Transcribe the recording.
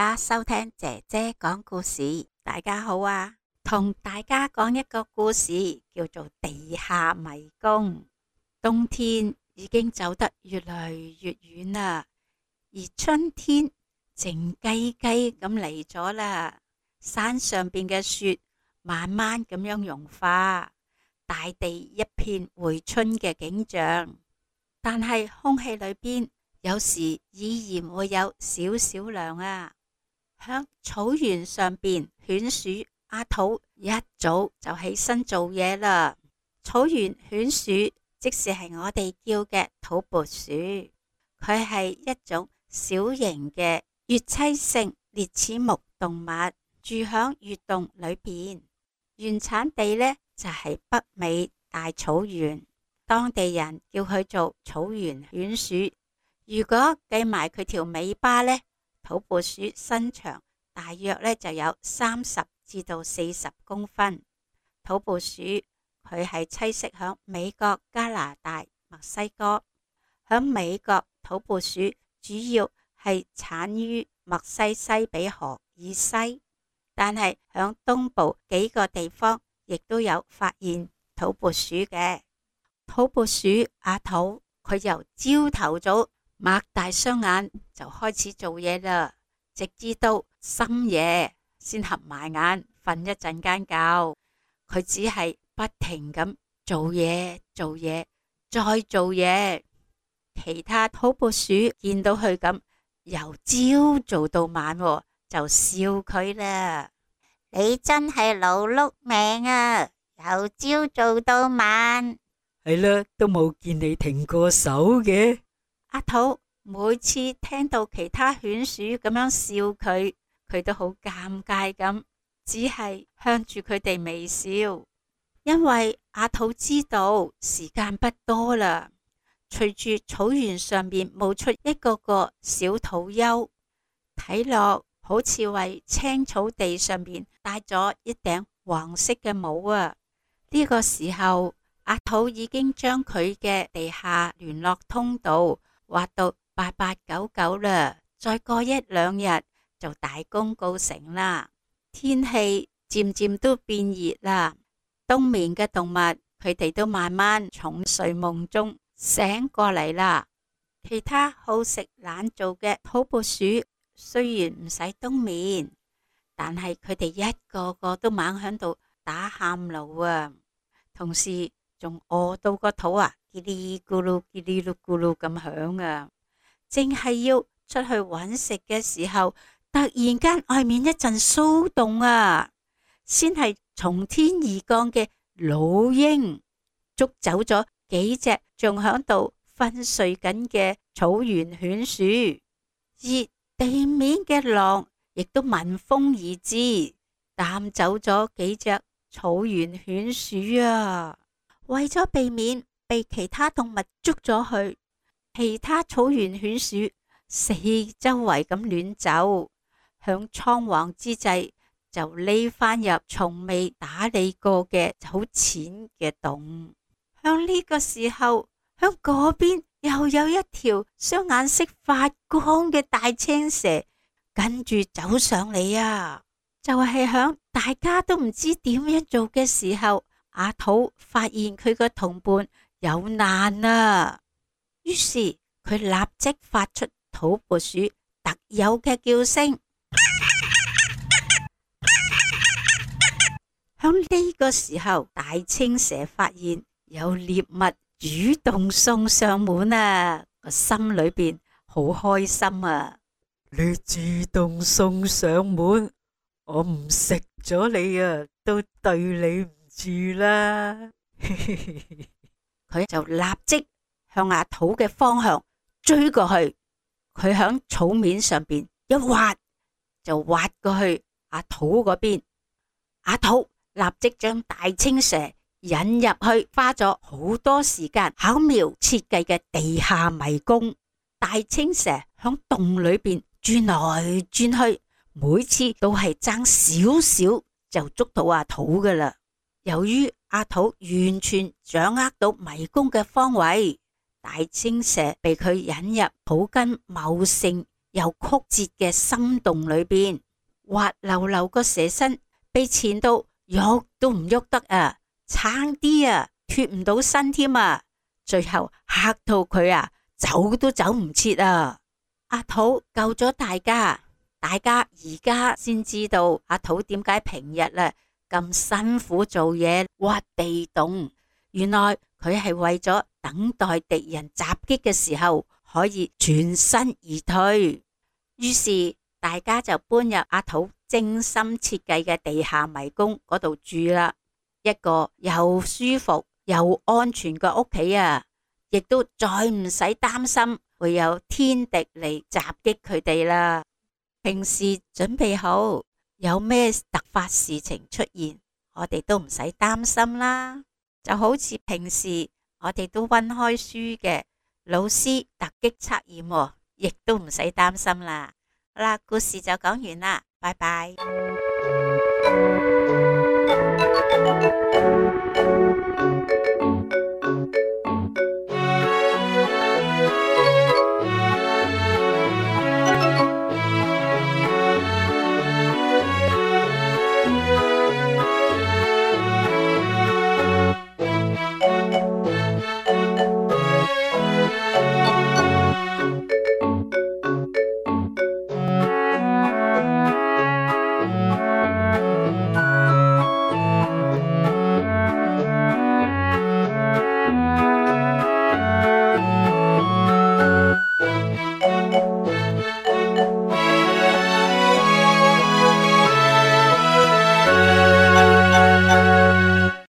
家收聽姐姐講故事。大家好啊，同大家講一個故事，叫做地下迷宮。冬天已經走得越嚟越遠啦，而春天靜雞雞咁嚟咗啦。山上邊嘅雪慢慢咁樣融化，大地一片回春嘅景象。但係空氣裏邊有時依然會有少少涼啊。響草原上邊，犬鼠阿土一早就起身做嘢啦。草原犬鼠即是係我哋叫嘅土撥鼠，佢係一種小型嘅穴棲性啮齒目動物，住響穴洞裏邊。原產地呢就係北美大草原，當地人叫佢做草原犬鼠。如果計埋佢條尾巴呢，土撥鼠身長大約呢就有30至到40公分。土撥鼠佢係棲息響美國、加拿大、墨西哥。響美國，土撥鼠主要係產於墨西西比河以西，但係響東部幾個地方亦都有發現土撥鼠嘅。土撥鼠阿土佢由朝頭早擘大雙眼就開始做嘢啦，直至到深夜先合埋眼瞓一陣間覺。佢只係不停咁做嘢，做嘢，再做嘢。其他土撥鼠見到佢咁由朝做到晚，就笑佢啦。你真係勞碌命啊，由朝做到晚。 係啦，都冇見你停過手嘅。 阿土每次聽到其他犬鼠咁樣笑佢，佢都好尷尬咁，只係向住佢哋微笑。因為阿土知道時間不多啦，隨住草原上面冒出一個個小土丘，睇落好似為青草地上面戴咗一頂黃色嘅帽啊！呢個時候，阿土已經將佢嘅地下聯絡通道挖到899啦，再過1、2日就大功告成啦。天氣漸漸都變熱啦。冬眠嘅動物，佢哋都慢慢從睡夢中醒過嚟啦。其他好食懶做嘅土撥鼠雖然唔使冬眠，但係佢哋一個個都猛響度打喊路啊，同時仲餓到個肚啊嘰哩咕嚕嘰哩嚕咕嚕咁響啊。正係要出去揾食嘅時候，突然間外面一陣騷動啊，先係從天而降嘅老鷹捉走咗幾隻仲響度昏睡緊嘅草原犬鼠，而地面嘅狼亦都聞風而至，擔走咗幾隻草原犬鼠啊。為咗避免被其他動物捉咗去，其他草原犬鼠四周圍咁亂走，響倉皇之際就匿返入從未打理過嘅好淺嘅洞。響呢個時候，響嗰邊又有一條雙眼識發光嘅大青蛇跟住走上嚟啊！就係響大家都唔知點樣做嘅時候，阿土發現佢個同伴有難啊，於是佢立即發出土撥鼠特有嘅叫聲。響呢個時候，大青蛇發現有獵物主動送上門啊，個心裏邊好開心啊！ 你主動送上門，我唔食咗你啊，都對你唔住啦。 佢就立即向阿土嘅方向追過去，佢響草面上邊一滑，就滑過去阿土嗰邊。阿土立即將大青蛇引入去，花咗好多時間巧妙設計嘅地下迷宮。大青蛇響洞裏邊轉來轉去，每次都係爭少少就捉到阿土噶啦。由於阿土完全掌握到迷宮嘅方位，大青蛇被佢引入草根茂盛又曲折嘅深洞裏邊，滑溜溜個蛇身被纏到喐都唔喐得啊，差啲啊脫唔到身添啊，最後嚇到佢啊走都走唔切啊！阿土救咗大家，大家而家先知道阿土點解平日啊咁辛苦做嘢挖地洞，原來佢係為咗等待敵人襲擊嘅時候可以全身而退。於是大家就搬入阿土精心設計嘅地下迷宮嗰度住啦，一個又舒服又安全嘅屋企啊，亦都再唔使擔心會有天敵嚟襲擊佢哋啦。平時準備好，有咩突發事情出現，我哋都唔使擔心啦。就好似平時我哋都溫開書嘅，老師突擊測驗，亦都唔使擔心啦。好啦，故事就講完啦，拜拜。